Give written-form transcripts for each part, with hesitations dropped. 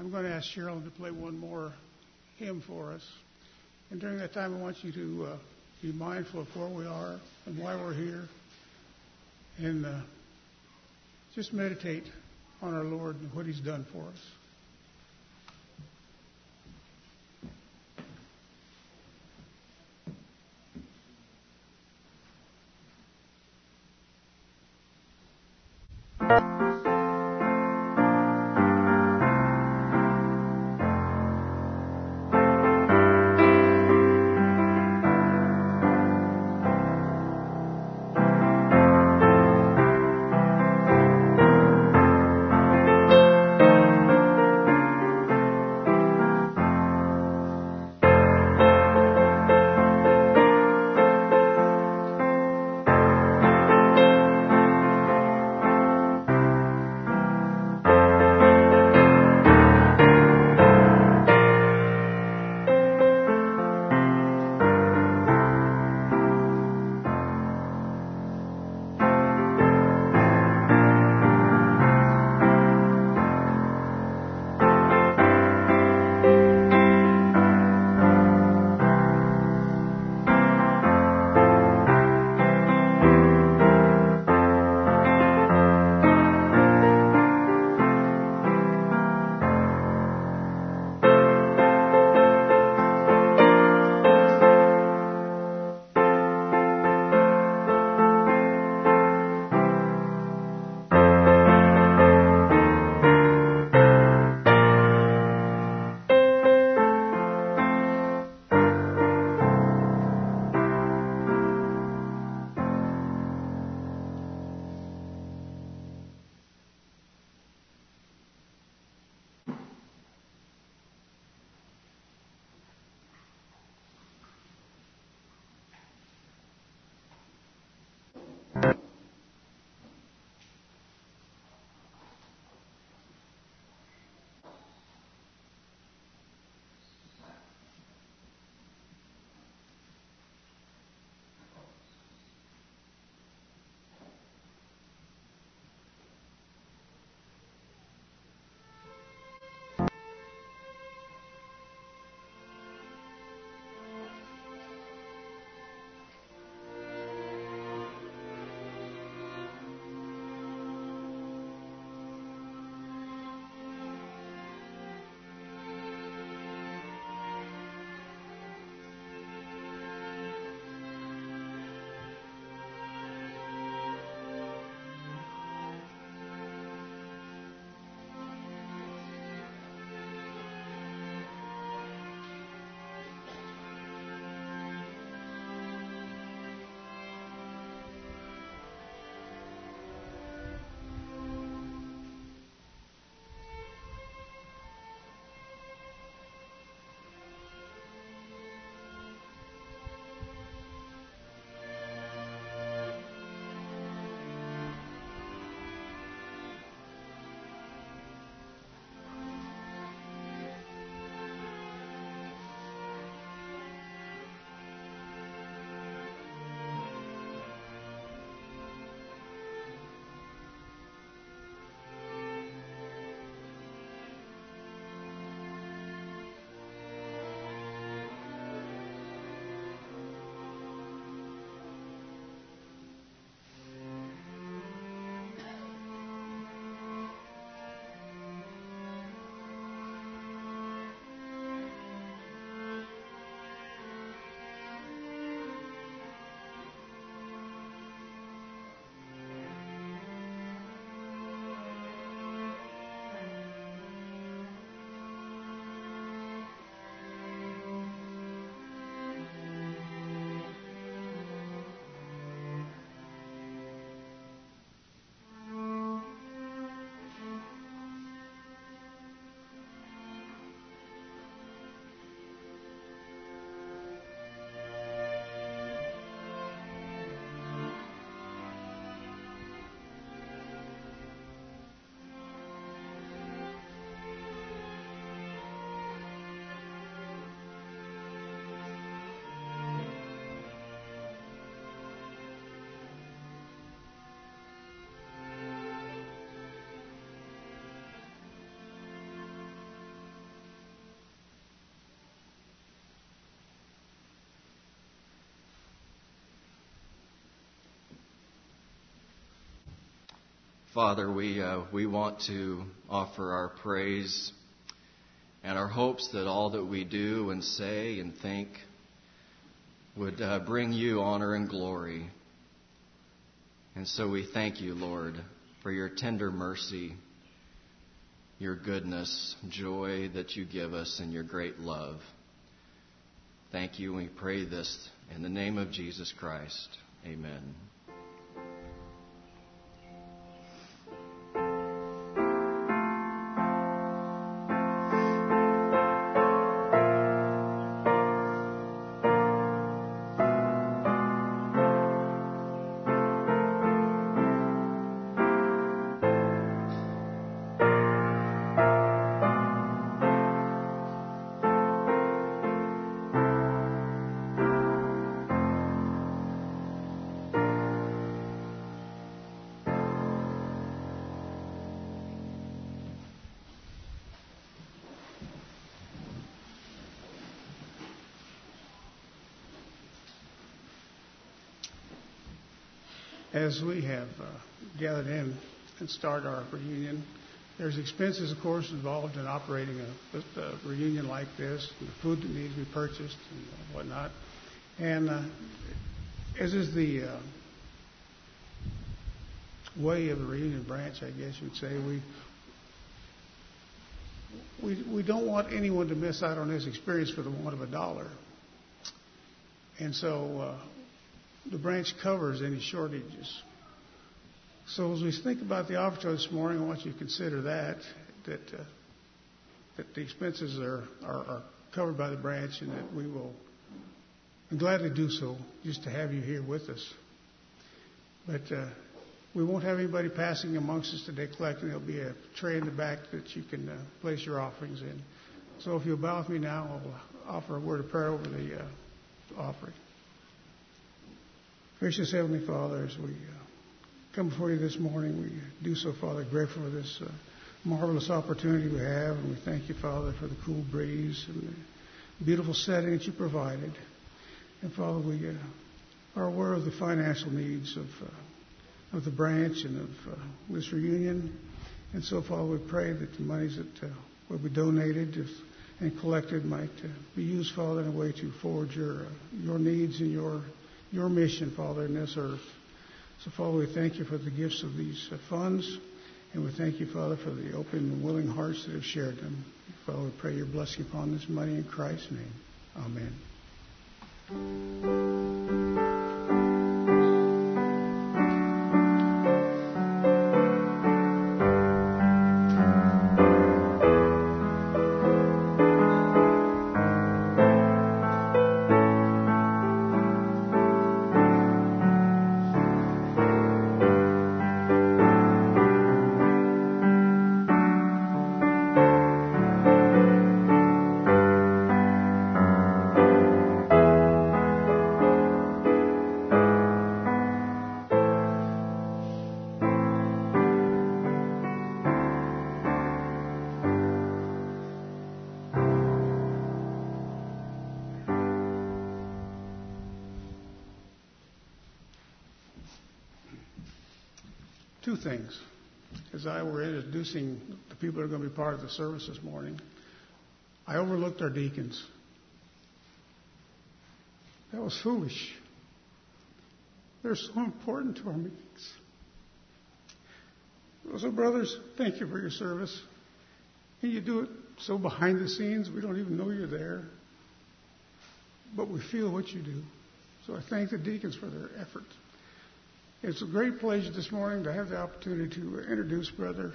I'm going to ask Cheryl to play one more hymn for us. And during that time, I want you to be mindful of where we are and why we're here. And just meditate on our Lord and what He's done for us. Father, we want to offer our praise and our hopes that all that we do and say and think would bring you honor and glory. And so we thank you, Lord, for your tender mercy, your goodness, joy that you give us, and your great love. Thank you, and we pray this in the name of Jesus Christ. Amen. As we have gathered in and started our reunion, there's expenses, of course, involved in operating a reunion like this, and the food that needs to be purchased and whatnot. And as is the way of the reunion branch, I guess you'd say, we don't want anyone to miss out on this experience for the want of a dollar. And so the branch covers any shortages. So as we think about the offertory this morning, I want you to consider that the expenses are covered by the branch, and that we will gladly do so just to have you here with us. But we won't have anybody passing amongst us today collecting. There'll be a tray in the back that you can place your offerings in. So if you'll bow with me now, I'll offer a word of prayer over the offering. Gracious Heavenly Father, as we come before you this morning, we do so, Father, grateful for this marvelous opportunity we have, and we thank you, Father, for the cool breeze and the beautiful setting that you provided. And Father, we are aware of the financial needs of the branch and of this reunion. And so, Father, we pray that the monies that will be donated and collected might be used, Father, in a way to forward your needs and your mission, Father, in this earth. So, Father, we thank you for the gifts of these funds, and we thank you, Father, for the open and willing hearts that have shared them. Father, we pray your blessing upon this money in Christ's name. Amen. Two things. As I were introducing the people that are going to be part of the service this morning, I overlooked our deacons. That was foolish. They're so important to our meetings. So, brothers, thank you for your service. And you do it so behind the scenes, we don't even know you're there. But we feel what you do. So I thank the deacons for their effort. It's a great pleasure this morning to have the opportunity to introduce Brother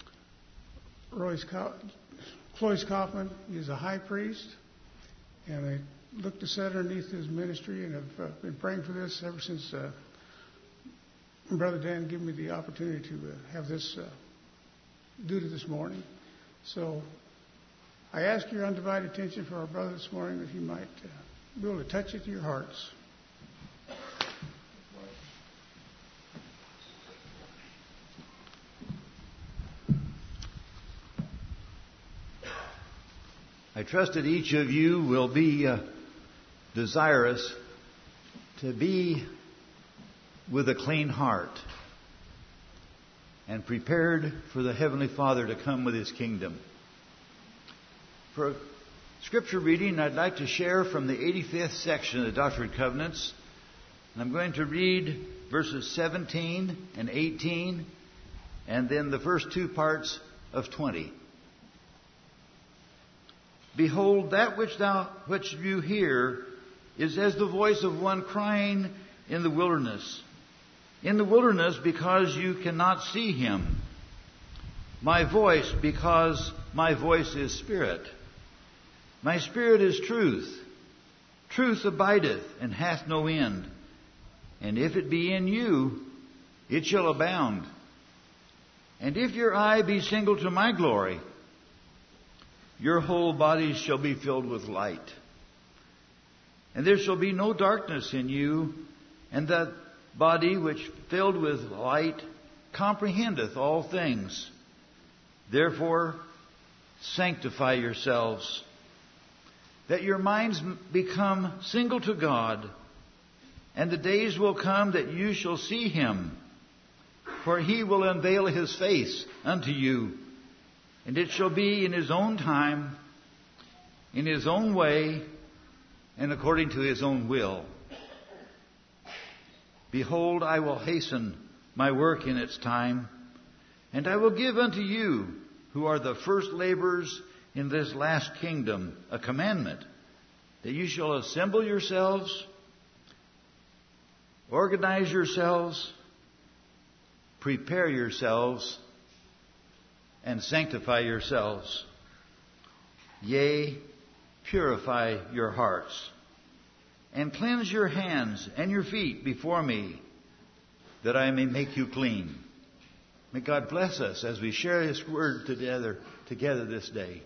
Cloyce Kaufman. He's a high priest, and I look to set underneath his ministry, and have been praying for this ever since Brother Dan gave me the opportunity to have this duty this morning. So I ask your undivided attention for our brother this morning, that he might be able to touch it to your hearts. I trust that each of you will be desirous to be with a clean heart. and prepared for the Heavenly Father to come with His kingdom. For a scripture reading, I'd like to share from the 85th section of the Doctrine and Covenants. And I'm going to read verses 17 and 18, and then the first two parts of 20. Behold, that which you hear is as the voice of one crying in the wilderness. In the wilderness, because you cannot see him. My voice, because my voice is spirit. My spirit is truth. Truth abideth and hath no end. And if it be in you, it shall abound. And if your eye be single to my glory, your whole body shall be filled with light. And there shall be no darkness in you, and that body which filled with light comprehendeth all things. Therefore, sanctify yourselves, that your minds become single to God, and the days will come that you shall see him, for he will unveil his face unto you, and it shall be in his own time, in his own way, and according to his own will. Behold, I will hasten my work in its time, and I will give unto you, who are the first laborers in this last kingdom, a commandment, that you shall assemble yourselves, organize yourselves, prepare yourselves, and sanctify yourselves. Yea, purify your hearts, and cleanse your hands and your feet before me, that I may make you clean. May God bless us as we share His word together this day.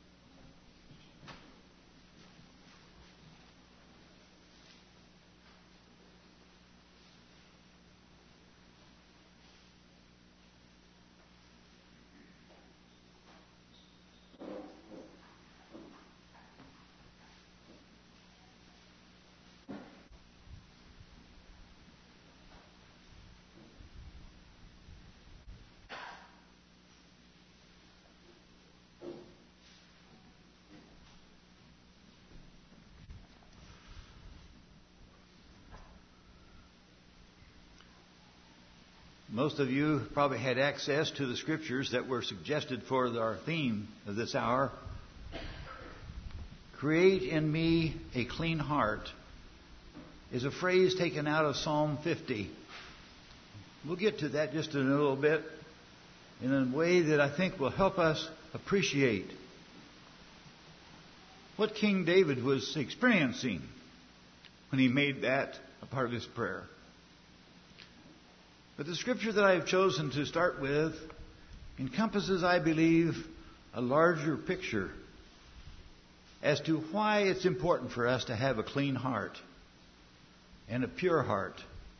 Most of you probably had access to the scriptures that were suggested for our theme of this hour. Create in me a clean heart is a phrase taken out of Psalm 50. We'll get to that just in a little bit in a way that I think will help us appreciate what King David was experiencing when he made that a part of his prayer. But the scripture that I have chosen to start with encompasses, I believe, a larger picture as to why it's important for us to have a clean heart and a pure heart.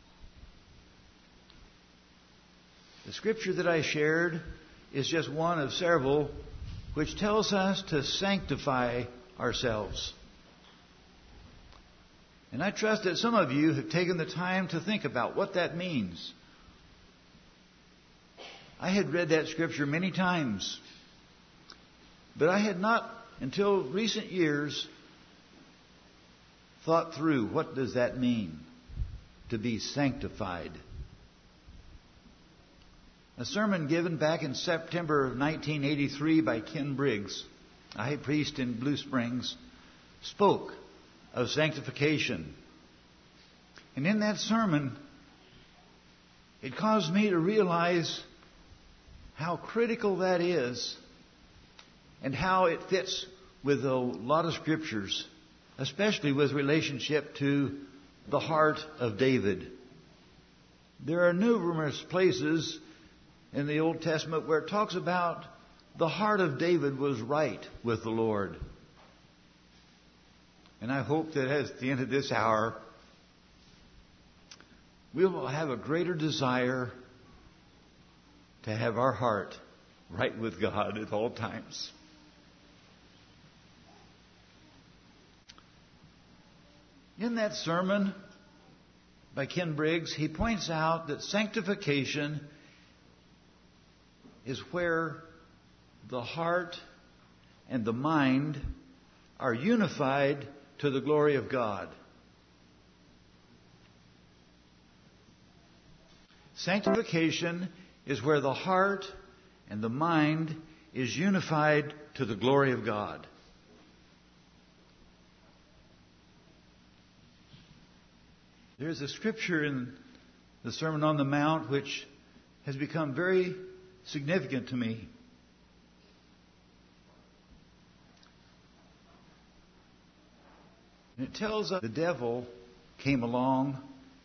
The scripture that I shared is just one of several which tells us to sanctify ourselves. And I trust that some of you have taken the time to think about what that means. I had read that scripture many times, but I had not, until recent years, thought through what does that mean, to be sanctified. A sermon given back in September of 1983 by Ken Briggs, a high priest in Blue Springs, spoke of sanctification. And in that sermon, it caused me to realize how critical that is and how it fits with a lot of scriptures, especially with relationship to the heart of David. There are numerous places in the Old Testament where it talks about the heart of David was right with the Lord. And I hope that at the end of this hour, we will have a greater desire to have our heart right with God at all times. In that sermon by Ken Briggs, he points out that sanctification is where the heart and the mind are unified to the glory of God. Sanctification is where the heart and the mind is unified to the glory of God. There's a scripture in the Sermon on the Mount which has become very significant to me. And it tells us the devil came along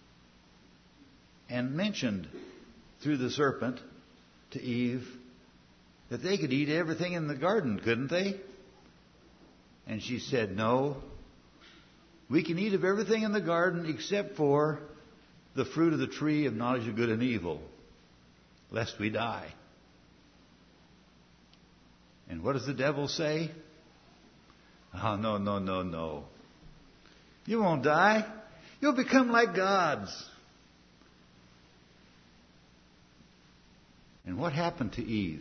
and mentioned through the serpent to Eve that they could eat everything in the garden, couldn't they? And she said, no, we can eat of everything in the garden except for the fruit of the tree of knowledge of good and evil, lest we die. And what does the devil say? Oh, no, no, no, no. You won't die. You'll become like gods. And what happened to Eve?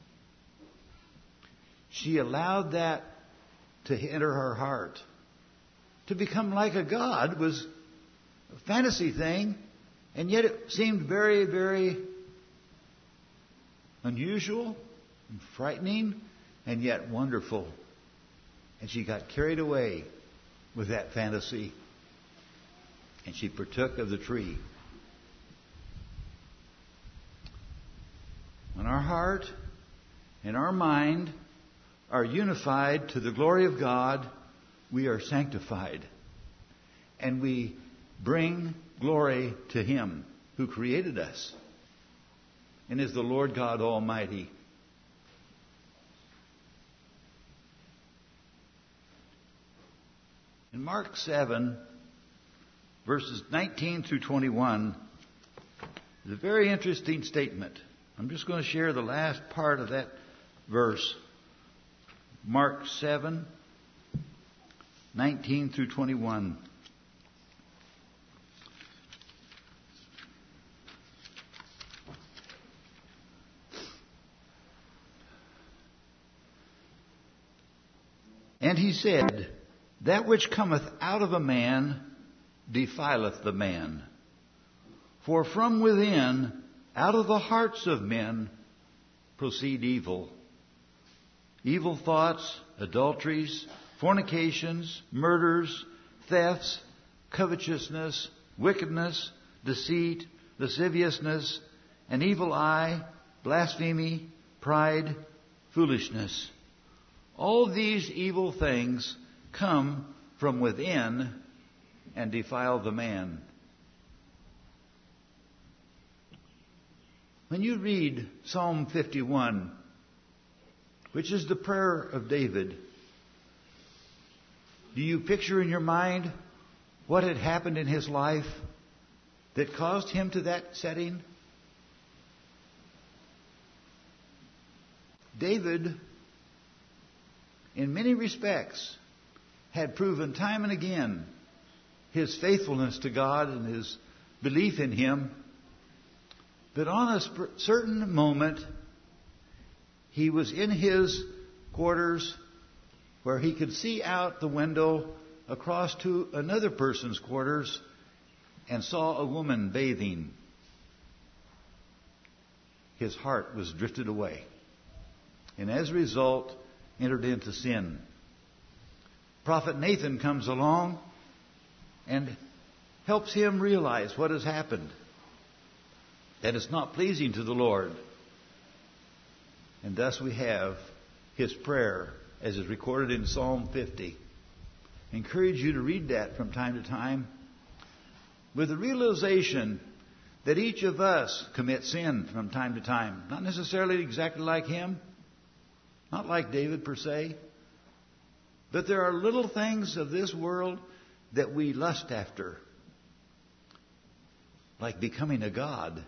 She allowed that to enter her heart. To become like a god was a fantasy thing, and yet it seemed very, very unusual and frightening, and yet wonderful. And she got carried away with that fantasy, and she partook of the tree. When our heart and our mind are unified to the glory of God, we are sanctified. And we bring glory to Him who created us and is the Lord God Almighty. In Mark 7, verses 19 through 21, is a very interesting statement. I'm just going to share the last part of that verse. Mark 7, 19 through 21. And he said, that which cometh out of a man defileth the man. For from within, out of the hearts of men, proceed evil. Evil thoughts, adulteries, fornications, murders, thefts, covetousness, wickedness, deceit, lasciviousness, an evil eye, blasphemy, pride, foolishness. All these evil things come from within and defile the man. When you read Psalm 51, which is the prayer of David, do you picture in your mind what had happened in his life that caused him to that setting? David, in many respects, had proven time and again his faithfulness to God and his belief in Him. But on a certain moment, he was in his quarters where he could see out the window across to another person's quarters and saw a woman bathing. His heart was drifted away, and as a result, entered into sin. Prophet Nathan comes along and helps him realize what has happened, that it's not pleasing to the Lord. And thus we have his prayer as is recorded in Psalm 50. I encourage you to read that from time to time with the realization that each of us commit sin from time to time. Not necessarily exactly like him, not like David per se, but there are little things of this world that we lust after, like becoming a god,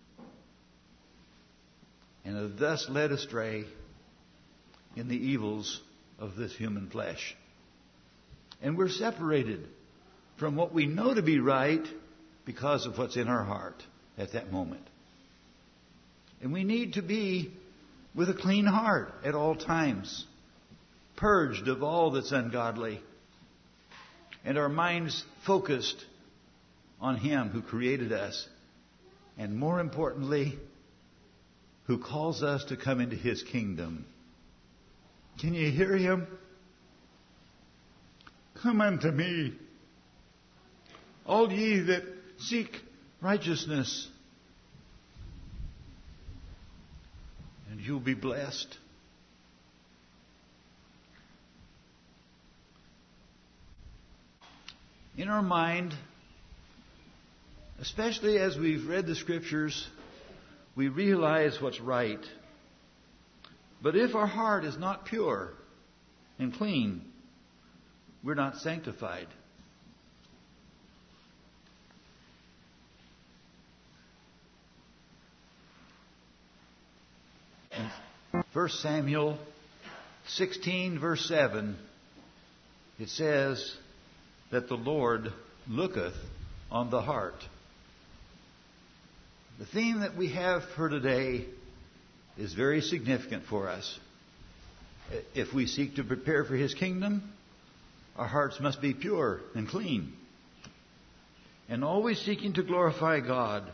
and are thus led astray in the evils of this human flesh. And we're separated from what we know to be right because of what's in our heart at that moment. And we need to be with a clean heart at all times, purged of all that's ungodly, and our minds focused on Him who created us, and more importantly, who calls us to come into His kingdom. Can you hear Him? Come unto me, all ye that seek righteousness, and you'll be blessed. In our mind, especially as we've read the Scriptures, we realize what's right. But if our heart is not pure and clean, we're not sanctified. In 1 Samuel 16, verse 7, it says that the Lord looketh on the heart. The theme that we have for today is very significant for us. If we seek to prepare for His kingdom, our hearts must be pure and clean, and always seeking to glorify God.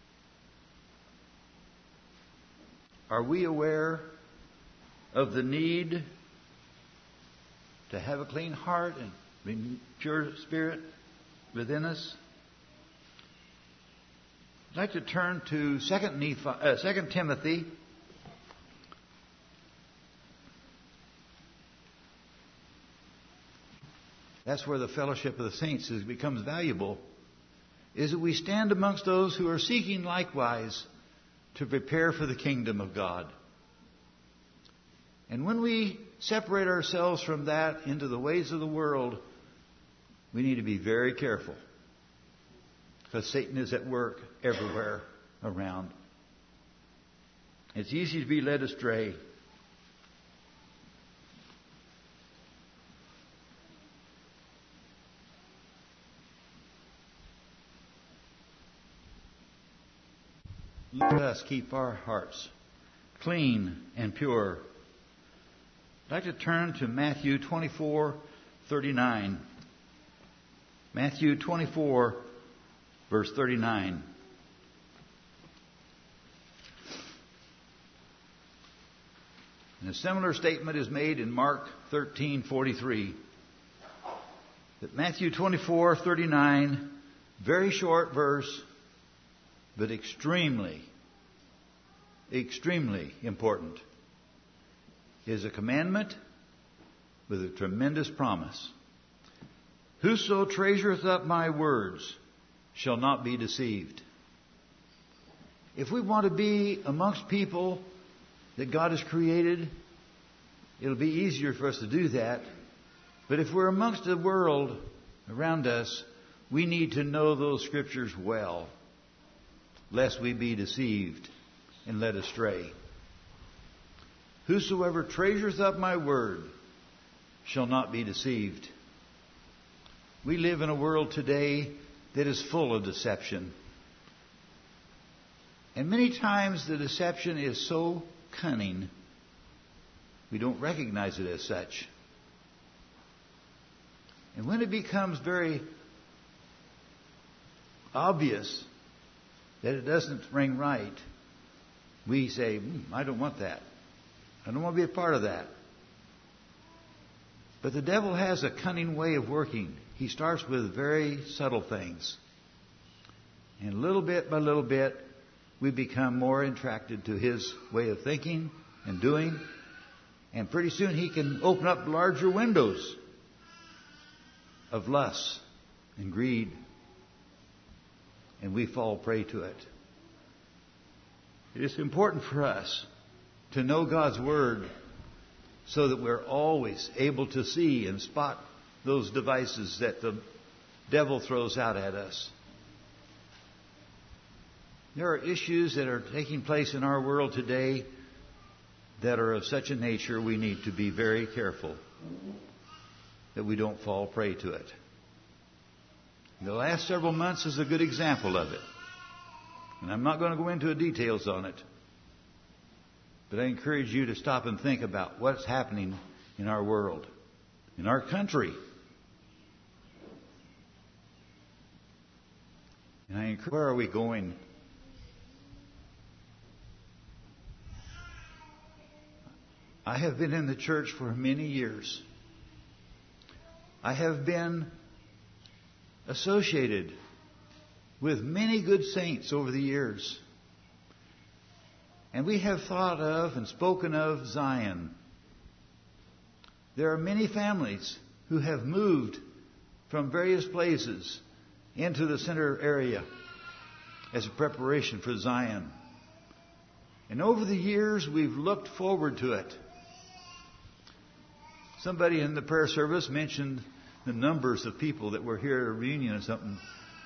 Are we aware of the need to have a clean heart and a pure spirit within us? I'd like to turn to 2 Timothy. That's where the fellowship of the saints becomes valuable, is that we stand amongst those who are seeking likewise to prepare for the kingdom of God. And when we separate ourselves from that into the ways of the world, we need to be very careful, because Satan is at work everywhere around. It's easy to be led astray. Let us keep our hearts clean and pure. I'd like to turn to Matthew 24:39. Matthew 24, verse 39. And a similar statement is made in Mark 13:43. But Matthew 24:39, very short verse, but extremely important, is a commandment with a tremendous promise. Whoso treasureth up my words shall not be deceived. If we want to be amongst people that God has created, it'll be easier for us to do that. But if we're amongst the world around us, we need to know those Scriptures well, lest we be deceived and led astray. Whosoever treasures up my word shall not be deceived. We live in a world today that is full of deception. And many times the deception is so cunning, we don't recognize it as such. And when it becomes very obvious that it doesn't ring right, we say, I don't want that. I don't want to be a part of that. But the devil has a cunning way of working. He starts with very subtle things. And little bit by little bit, we become more attracted to his way of thinking and doing. And pretty soon he can open up larger windows of lust and greed. And we fall prey to it. It is important for us to know God's Word so that we're always able to see and spot those devices that the devil throws out at us. There are issues that are taking place in our world today that are of such a nature we need to be very careful that we don't fall prey to it. The last several months is a good example of it. And I'm not going to go into the details on it. But I encourage you to stop and think about what's happening in our world, in our country. And I encourage, where are we going? I have been in the church for many years. I have been associated with many good saints over the years. And we have thought of and spoken of Zion. There are many families who have moved from various places into the center area as a preparation for Zion. And over the years, we've looked forward to it. Somebody in the prayer service mentioned the numbers of people that were here at a reunion or something.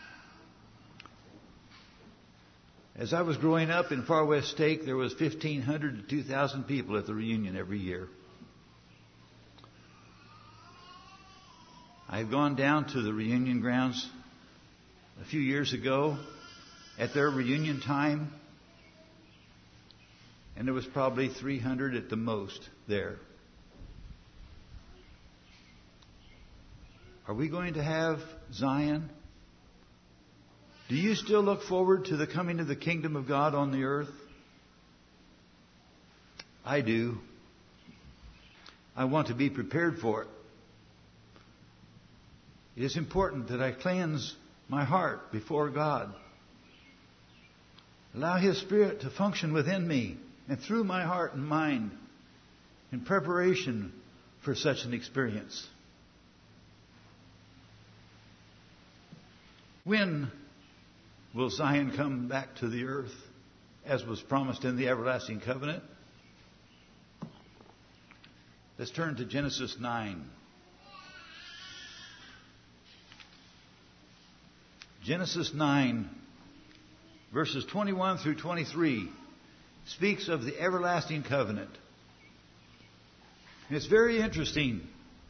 As I was growing up in Far West Stake, there was 1,500 to 2,000 people at the reunion every year. I've gone down to the reunion grounds a few years ago at their reunion time, and there was probably 300 at the most there. Are we going to have Zion? Do you still look forward to the coming of the kingdom of God on the earth? I do. I want to be prepared for it. It is important that I cleanse my heart before God. Allow His Spirit to function within me and through my heart and mind in preparation for such an experience. When will Zion come back to the earth as was promised in the everlasting covenant? Let's turn to Genesis 9. Genesis 9, verses 21 through 23, speaks of the everlasting covenant. And it's very interesting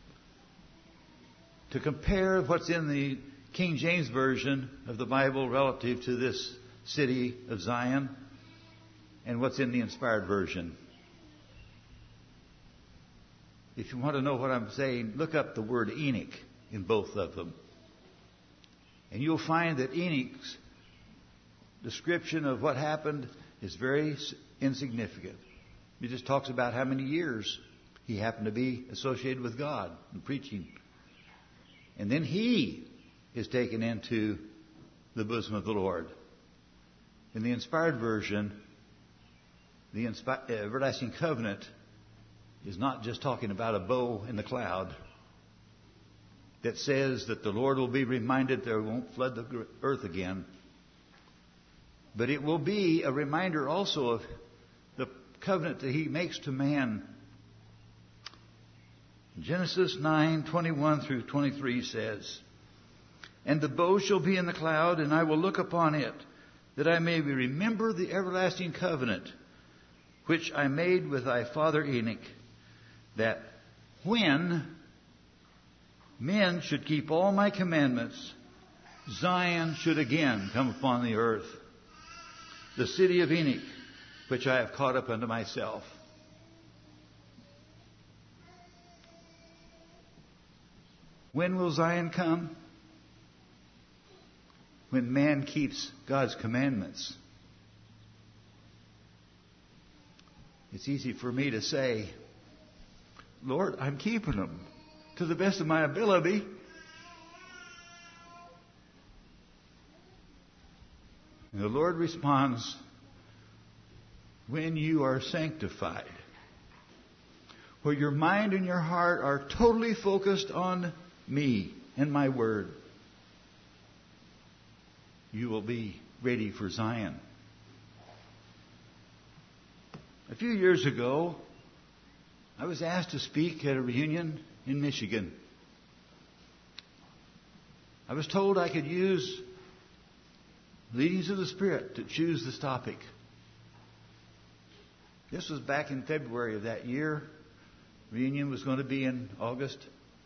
to compare what's in the King James Version of the Bible relative to this city of Zion and what's in the Inspired Version. If you want to know what I'm saying, look up the word Enoch in both of them. And you'll find that Enoch's description of what happened is very insignificant. He just talks about how many years he happened to be associated with God and preaching. And then he is taken into the bosom of the Lord. In the Inspired Version, the everlasting covenant is not just talking about a bow in the cloud that says that the Lord will be reminded there won't flood the earth again. But it will be a reminder also of the covenant that He makes to man. Genesis 9:21 through 23 says, "And the bow shall be in the cloud, and I will look upon it, that I may remember the everlasting covenant, which I made with thy father Enoch, that when men should keep all my commandments, Zion should again come upon the earth, the city of Enoch, which I have caught up unto myself." When will Zion come? When man keeps God's commandments. It's easy for me to say, "Lord, I'm keeping them to the best of my ability." And the Lord responds, "When you are sanctified, where your mind and your heart are totally focused on me and my word, you will be ready for Zion." A few years ago, I was asked to speak at a reunion in Michigan. I was told I could use leadings of the Spirit to choose this topic. This was back in February of that year. Reunion was going to be in August.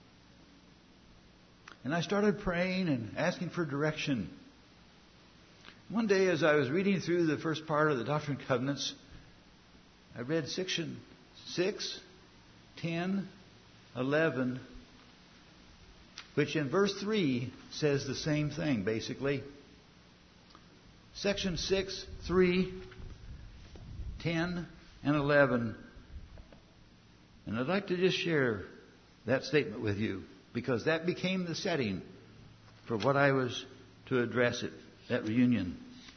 And I started praying and asking for direction. One day as I was reading through the first part of the Doctrine and Covenants, I read section 6, 10, 11, which in verse 3 says the same thing, basically. Section 6, 3, 10, and 11. And I'd like to just share that statement with you, because that became the setting for what I was to address at that reunion.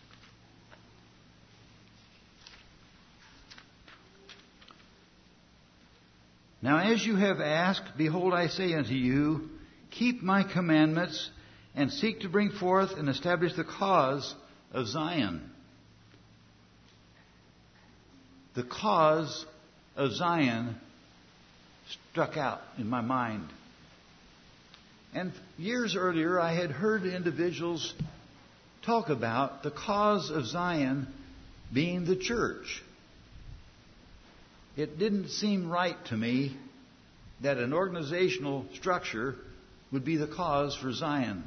Now as you have asked, behold, I say unto you, keep my commandments and seek to bring forth and establish the cause of Zion. The cause of Zion struck out in my mind. And years earlier, I had heard individuals talk about the cause of Zion being the church. It didn't seem right to me that an organizational structure would be the cause for Zion.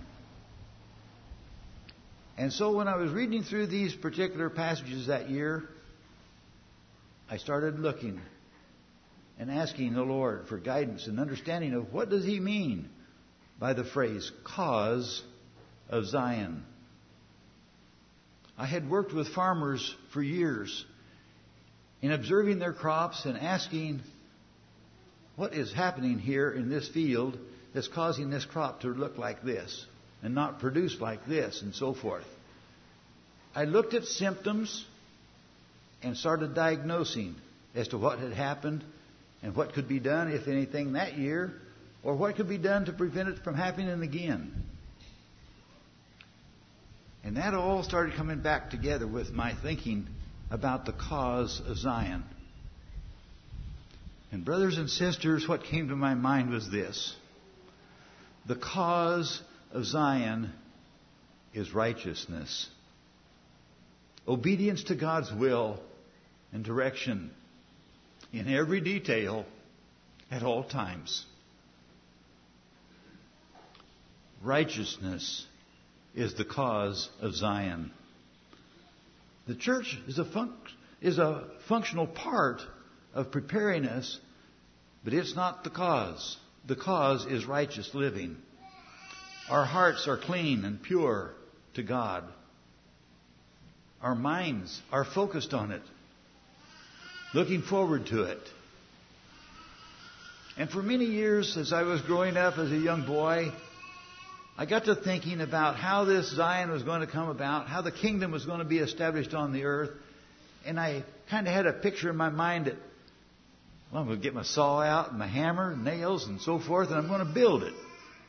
And so when I was reading through these particular passages that year, I started looking and asking the Lord for guidance and understanding of what does He mean by the phrase, cause of Zion. I had worked with farmers for years in observing their crops and asking, what is happening here in this field that's causing this crop to look like this and not produce like this, and so forth. I looked at symptoms and started diagnosing as to what had happened and what could be done, if anything, that year, or what could be done to prevent it from happening again. And that all started coming back together with my thinking about the cause of Zion. And brothers and sisters, what came to my mind was this. The cause of Zion is righteousness. Obedience to God's will and direction in every detail at all times. Righteousness is the cause of Zion. The church is a functional part of preparing us, but it's not the cause. The cause is righteous living. Our hearts are clean and pure to God. Our minds are focused on it, looking forward to it. And for many years, as I was growing up as a young boy, I got to thinking about how this Zion was going to come about, how the kingdom was going to be established on the earth. And I kind of had a picture in my mind that, well, I'm going to get my saw out and my hammer and nails and so forth, and I'm going to build it.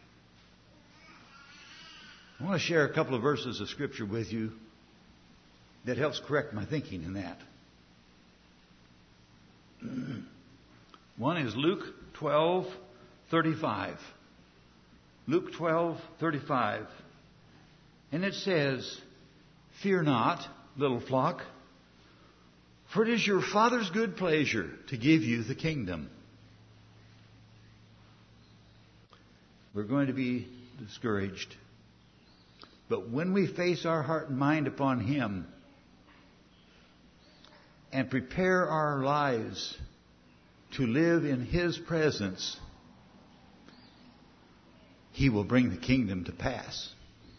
I want to share a couple of verses of Scripture with you that helps correct my thinking in that. One is Luke 12:35. Luke 12:35. And it says, "Fear not, little flock, for it is your Father's good pleasure to give you the kingdom." We're going to be discouraged. But when we face our heart and mind upon Him and prepare our lives to live in His presence, He will bring the kingdom to pass.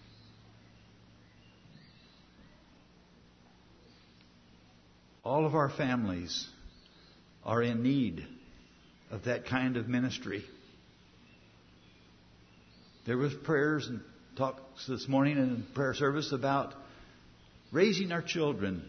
All of our families are in need of that kind of ministry. There was prayers and talks this morning in prayer service about raising our children.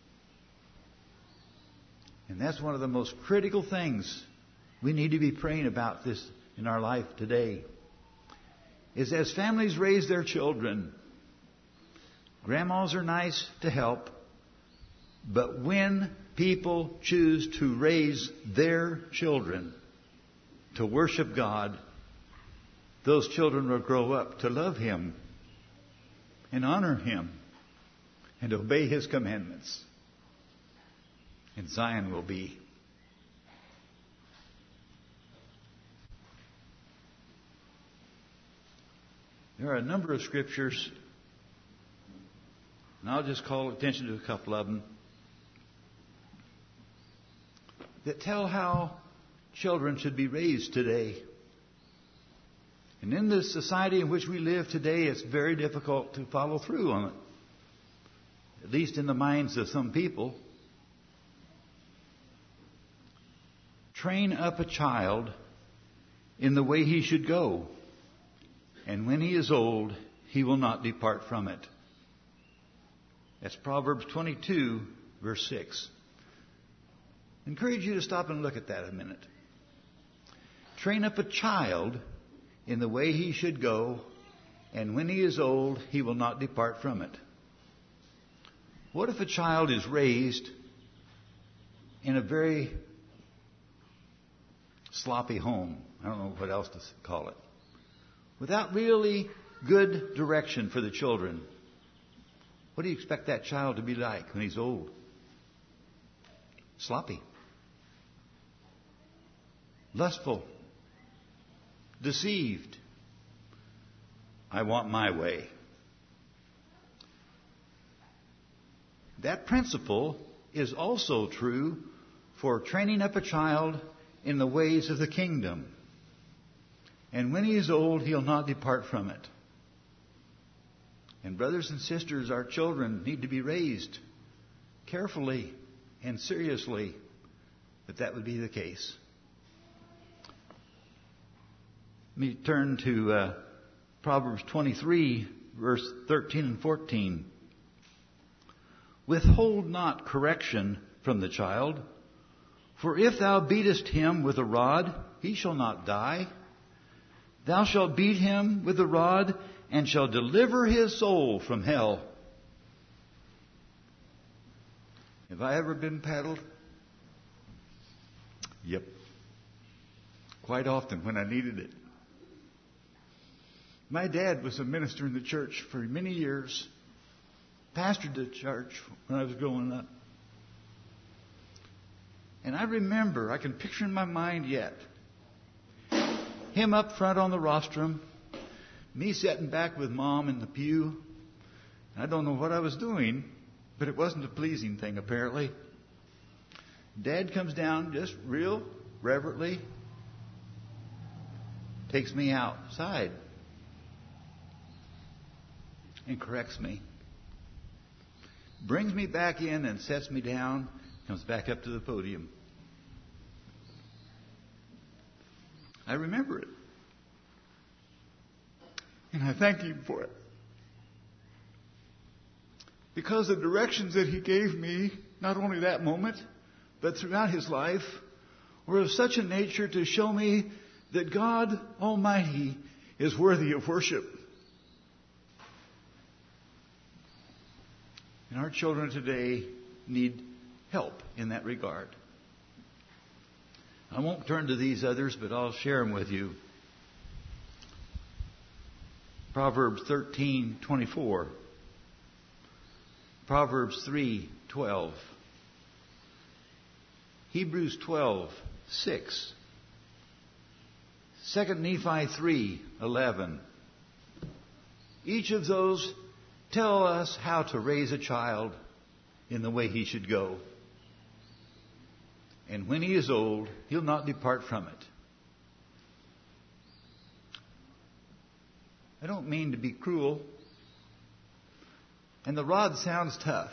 And that's one of the most critical things we need to be praying about this in our life today. Is as families raise their children, grandmas are nice to help, but when people choose to raise their children to worship God, those children will grow up to love Him and honor Him and obey His commandments. And Zion will be. There are a number of scriptures, and I'll just call attention to a couple of them. that tell how children should be raised today. And in the society in which we live today, it's very difficult to follow through on it, at least in the minds of some people. Train up a child in the way he should go, and when he is old, he will not depart from it. That's Proverbs 22, verse 6. I encourage you to stop and look at that a minute. Train up a child in the way he should go, and when he is old, he will not depart from it. What if a child is raised in a very sloppy home? I don't know what else to call it. Without really good direction for the children. What do you expect that child to be like when he's old? Sloppy. Lustful. Deceived. I want my way. That principle is also true for training up a child in the ways of the kingdom. And when he is old, he'll not depart from it. And brothers and sisters, our children need to be raised carefully and seriously that would be the case. Let me turn to Proverbs 23, verse 13 and 14. Withhold not correction from the child, for if thou beatest him with a rod, he shall not die. Thou shalt beat him with a rod, and shall deliver his soul from hell. Have I ever been paddled? Yep. Quite often when I needed it. My dad was a minister in the church for many years. Pastored the church when I was growing up. And I remember, I can picture in my mind yet, him up front on the rostrum, me sitting back with Mom in the pew. I don't know what I was doing, but it wasn't a pleasing thing apparently. Dad comes down just real reverently, takes me outside, and corrects me. Brings me back in and sets me down, comes back up to the podium. I remember it. And I thank him for it. Because the directions that he gave me, not only that moment, but throughout his life, were of such a nature to show me that God Almighty is worthy of worship. And our children today need help in that regard. I won't turn to these others, but I'll share them with you. Proverbs 13:24. Proverbs 3:12. Hebrews 12:6. 2 Nephi 3:11. Each of those tell us how to raise a child in the way he should go. And when he is old, he'll not depart from it. I don't mean to be cruel. And the rod sounds tough.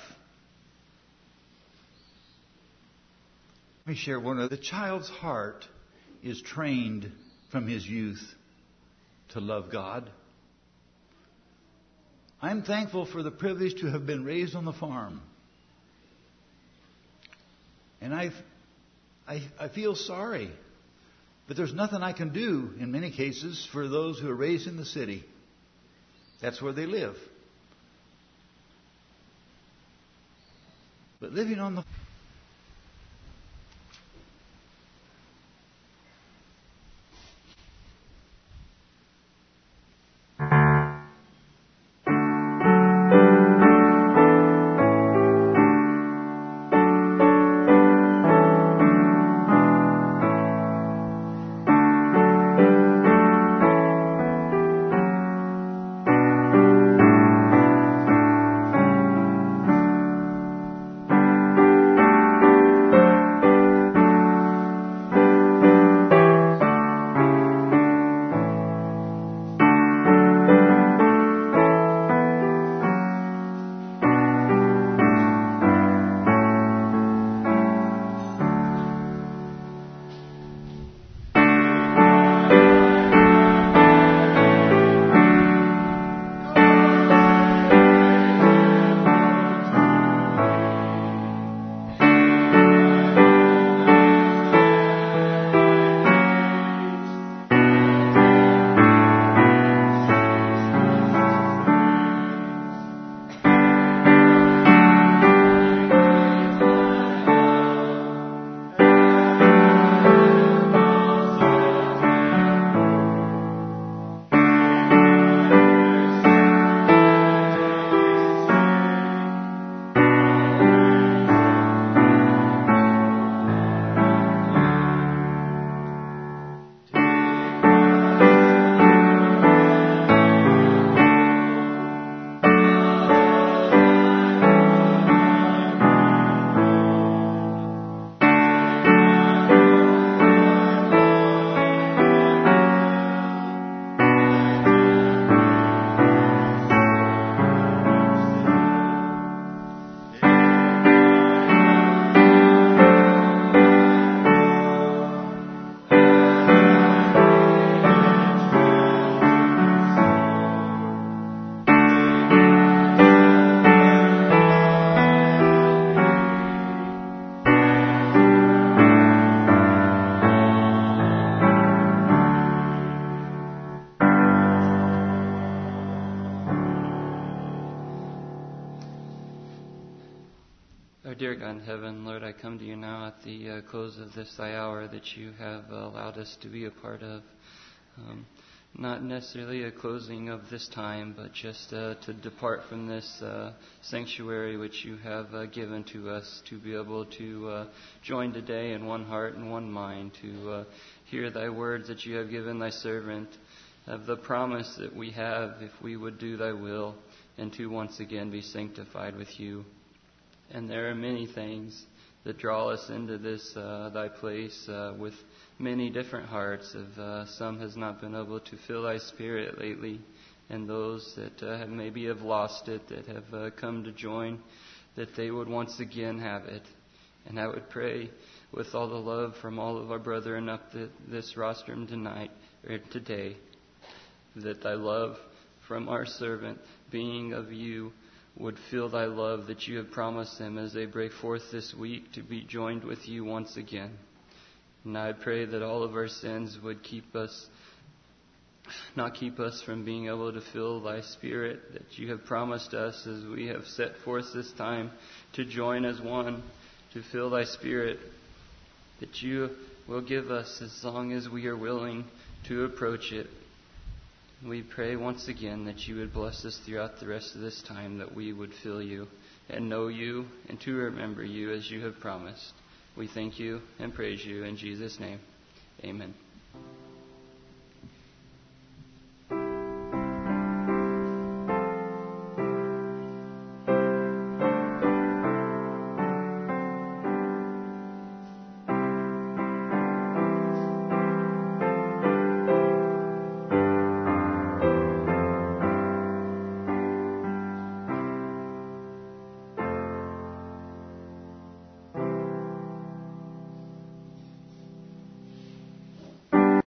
Let me share one of the child's heart is trained from his youth to love God. I'm thankful for the privilege to have been raised on the farm. And I feel sorry, but there's nothing I can do in many cases for those who are raised in the city. That's where they live. But living on the Dear God in heaven, Lord, I come to you now at the close of this thy hour that you have allowed us to be a part of. Not necessarily a closing of this time, but just to depart from this sanctuary which you have given to us, to be able to join today in one heart and one mind, to hear thy words that you have given thy servant, of the promise that we have if we would do thy will, and to once again be sanctified with you. And there are many things that draw us into this thy place with many different hearts. Of some has not been able to feel thy Spirit lately, and those that maybe have lost it, that have come to join, that they would once again have it. And I would pray with all the love from all of our brethren up this rostrum tonight or today, that thy love from our servant, being of you, would feel thy love that you have promised them as they break forth this week to be joined with you once again. And I pray that all of our sins would not keep us from being able to feel thy Spirit that you have promised us as we have set forth this time to join as one, to feel thy Spirit that you will give us as long as we are willing to approach it. We pray once again that you would bless us throughout the rest of this time, that we would feel you and know you and to remember you as you have promised. We thank you and praise you in Jesus' name. Amen.